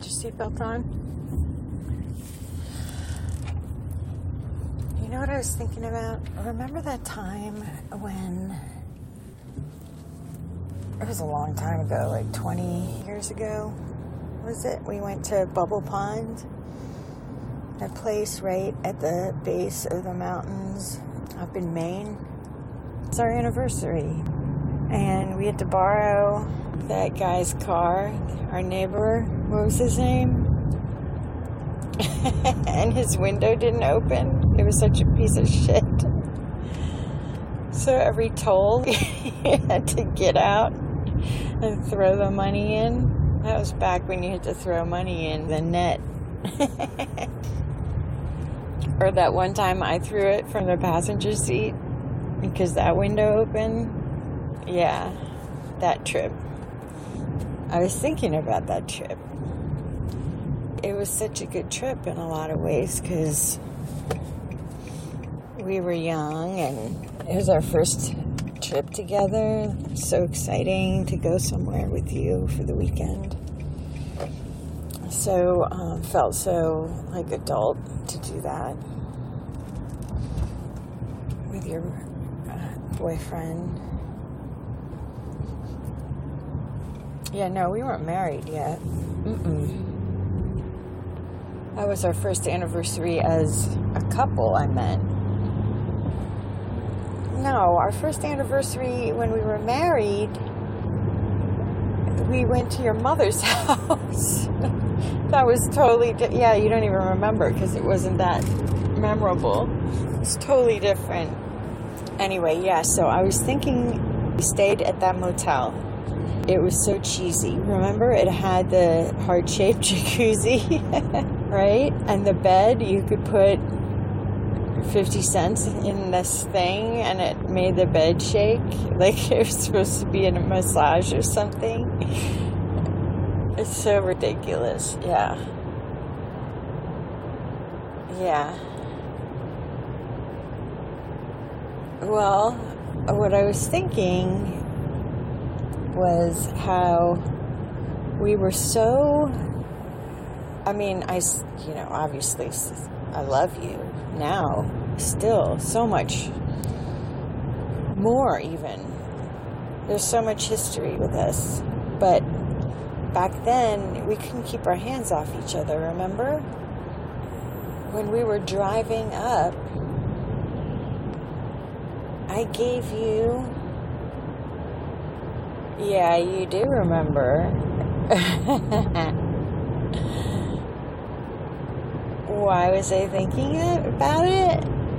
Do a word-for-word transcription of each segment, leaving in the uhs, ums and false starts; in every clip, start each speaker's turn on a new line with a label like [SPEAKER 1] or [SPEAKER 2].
[SPEAKER 1] your seatbelt on? You know what I was thinking about? Remember that time when, it was a long time ago, like twenty years ago, was it? We went to Bubble Pond, a place right at the base of the mountains up in Maine. It's our anniversary. And we had to borrow that guy's car, our neighbor. What was his name? And his window didn't open. It was such a piece of shit. So every toll, you had to get out and throw the money in. That was back when you had to throw money in the net. Or that one time I threw it from the passenger seat because that window opened. Yeah, that trip. I was thinking about that trip. It was such a good trip in a lot of ways because we were young and it was our first trip together. So exciting to go somewhere with you for the weekend. So um, felt so like adult to do that with your uh, boyfriend. Yeah, no, we weren't married yet. Mm-mm. That was our first anniversary as a couple, I meant. No, our first anniversary when we were married, we went to your mother's house. That was totally, di- yeah, you don't even remember because it wasn't that memorable. It's totally different. Anyway, yeah, so I was thinking we stayed at that motel. It was so cheesy. Remember, it had the heart-shaped jacuzzi, right? And the bed, you could put fifty cents in this thing, and it made the bed shake. Like it was supposed to be in a massage or something. It's so ridiculous. Yeah. Yeah. Well, what I was thinking was how we were so, I mean, I, you know, obviously I love you now, still, so much more even. There's so much history with us, but back then we couldn't keep our hands off each other, remember? When we were driving up, I gave you, yeah, you do remember. Why was I thinking about it?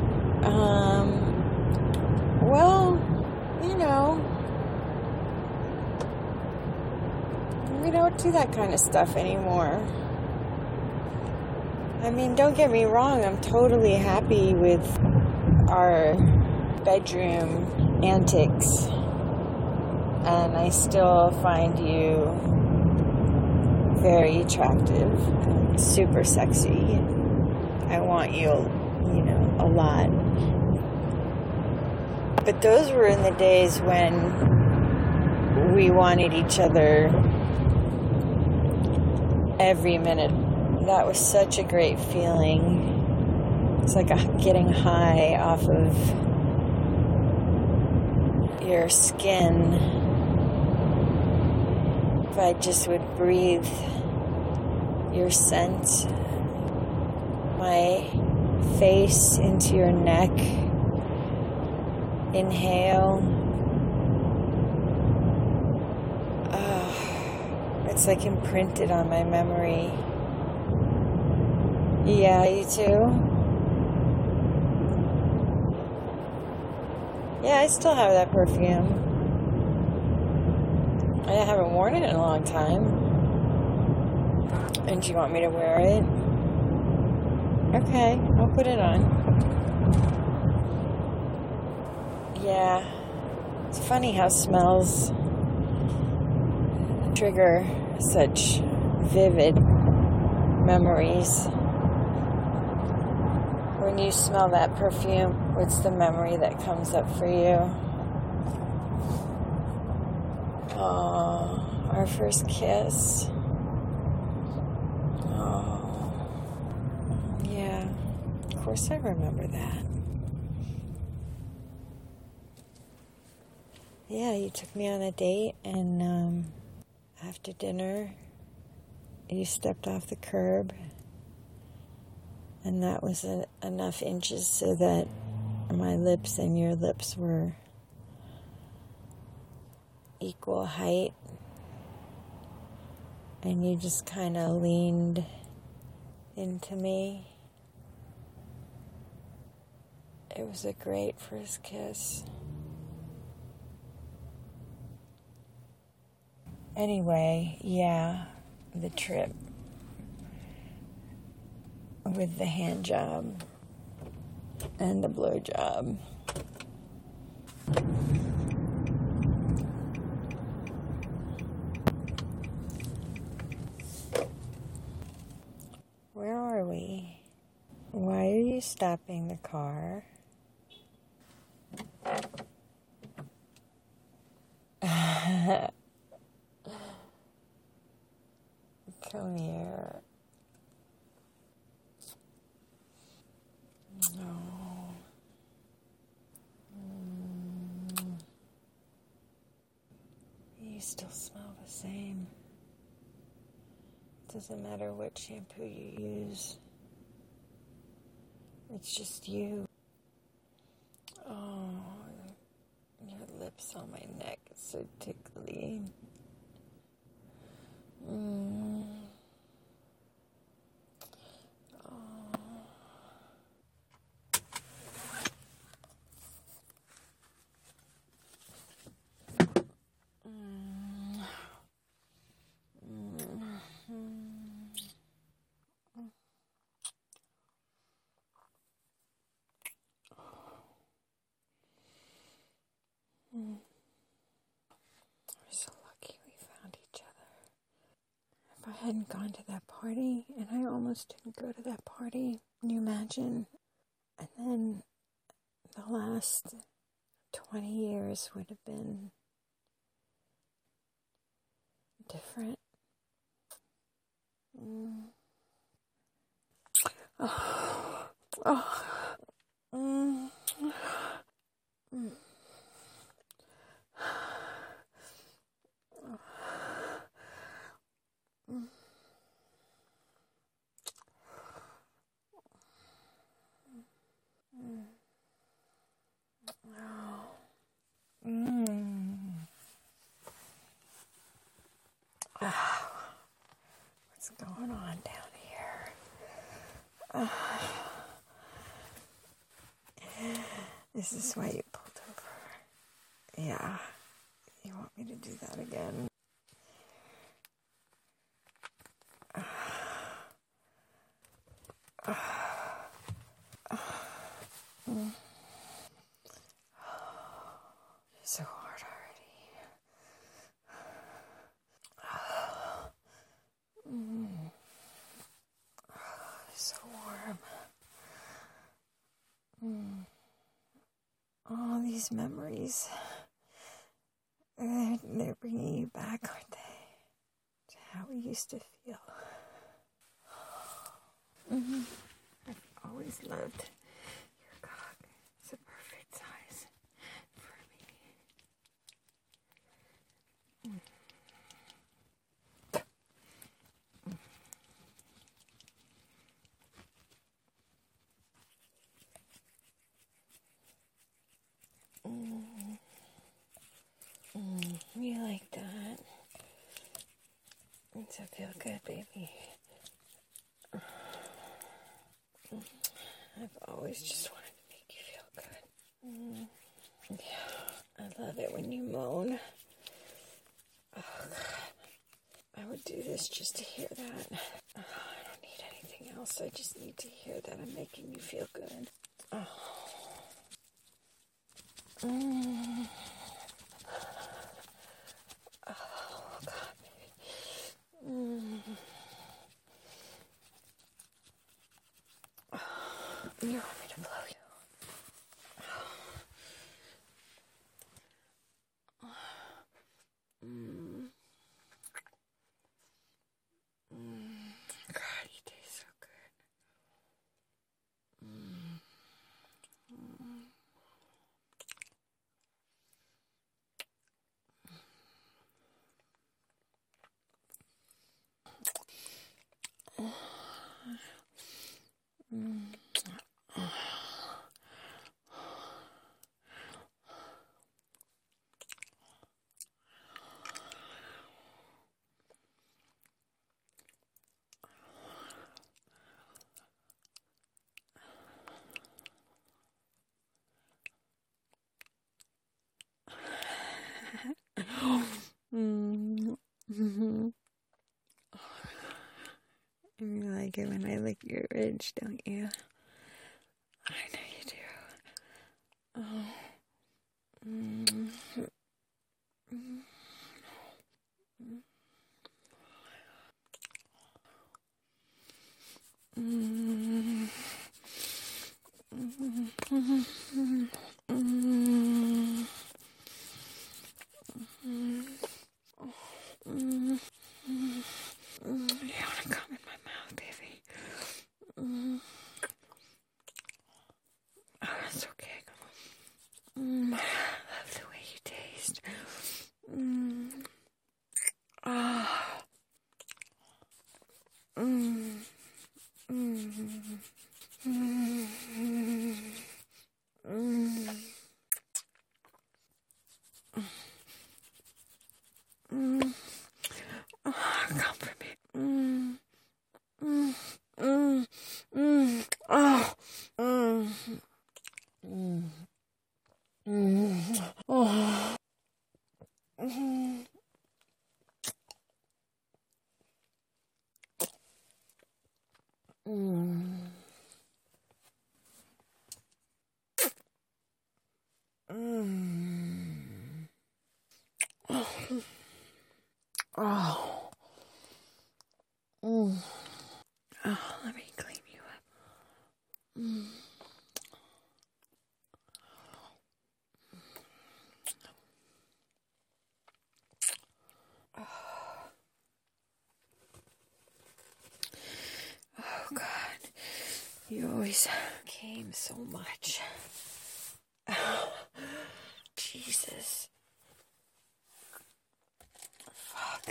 [SPEAKER 1] Um, well, you know, we don't do that kind of stuff anymore. I mean, don't get me wrong, I'm totally happy with our bedroom antics. And I still find you very attractive and super sexy. I want you, you know, a lot. But those were in the days when we wanted each other every minute. That was such a great feeling. It's like a, getting high off of your skin. If I just would breathe your scent, my face into your neck, inhale. Oh, it's like imprinted on my memory. Yeah, you too? Yeah, I still have that perfume. I haven't worn it in a long time. And do you want me to wear it? Okay, I'll put it on. Yeah, it's funny how smells trigger such vivid memories. When you smell that perfume, what's the memory that comes up for you? Oh, our first kiss. Oh, yeah. Of course I remember that. Yeah, you took me on a date, and um, after dinner, you stepped off the curb, and that was a, enough inches so that my lips and your lips were equal height, and you just kind of leaned into me. It was a great first kiss. Anyway, yeah, the trip with the hand job and the blow job. Where are we? Why are you stopping the car? Come here. No. Mm. You still smell the same. It doesn't matter what shampoo you use. It's just you. Oh, your lips on my neck. It's so tickly. Mm. Oh. Mm. Mm. Mm. We're so lucky we found each other. If I hadn't gone to that party, and I almost didn't go to that party, can you imagine? And then the last twenty years would have been different. Mm. Oh. Oh. Mm. Mm. Mm. Mm. Oh. Mm. Oh. What's going on down here? Oh. This is why you pulled over. Yeah. You want me to do that again? Oh. Oh. Mm. You're so hard already. Mm. Oh, so warm. Mm. All these memories, they're, they're bringing you back, aren't they? To how we used to feel. Mm-hmm. I've always loved your cock. It's a perfect size for me. Mm. Mm. Mm. You like that? Does it feel good, baby? I've always just wanted to make you feel good. Mm. Yeah, I love it when you moan. Oh, God. I would do this just to hear that. Oh, I don't need anything else. I just need to hear that I'm making you feel good. Oh. Mm. Oh, God, baby. Mm. Oh. You want me to blow you? Mm. Mm. Mm-hmm. You like it when I lick your ridge, don't you? I know you do. Oh. Mm-hmm. Mm-hmm. Mm-hmm. Mm-hmm. Mm-hmm. You want to come in my mouth, baby? Mm. Oh, that's okay. Mm. I love the way you taste. Mm. Oh. Mm. Mm. Mm. Mm. Mm. Oh, come for me. Mm. Mm. Mm. Mm. Oh. Mm. Mm. Mm. Oh. Mm. Mm. Mm. Oh. Oh. Mm. Oh, let me clean you up. Mm. Oh. Oh, God. You always came so much. Oh, Jesus. Fuck.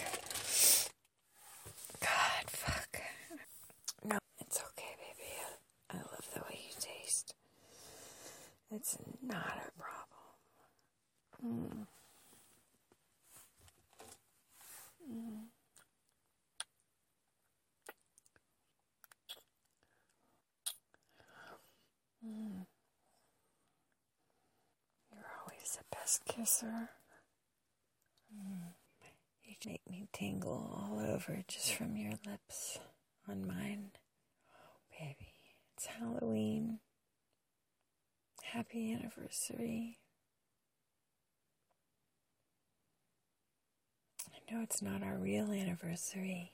[SPEAKER 1] God, fuck. No, it's okay, baby. I love the way you taste. It's not a problem. Mm. Mm. Mm. You're always the best kisser. Mm. You make me tingle all over just from your lips on mine. Oh, baby, it's Halloween. Happy anniversary. I know it's not our real anniversary,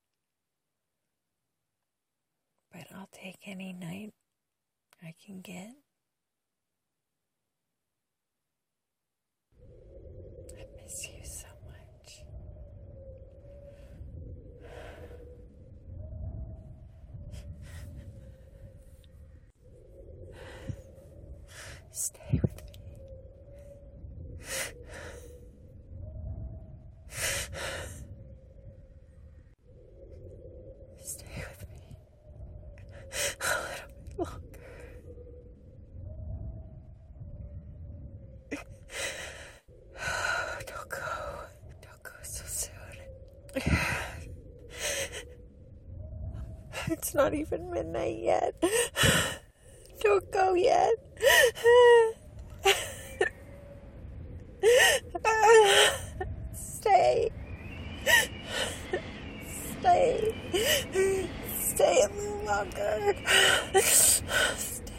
[SPEAKER 1] but I'll take any night I can get. I miss you so much. Stay with me. Stay with me a little bit longer. Don't go. Don't go so soon. It's not even midnight yet. Don't go yet. Stay. Stay. Stay a little longer. Stay.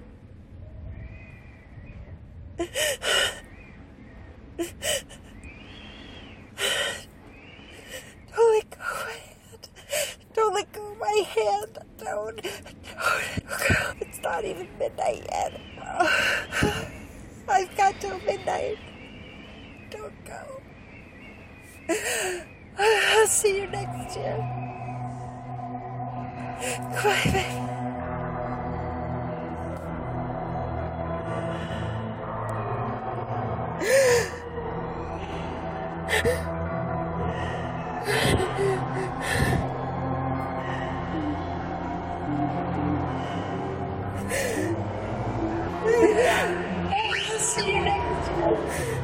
[SPEAKER 1] Don't let go of my hand. Don't let go of my hand. Don't. Don't. It's not even midnight yet. I've got till midnight. Don't go. I'll see you next year. Goodbye, baby.
[SPEAKER 2] See you next time.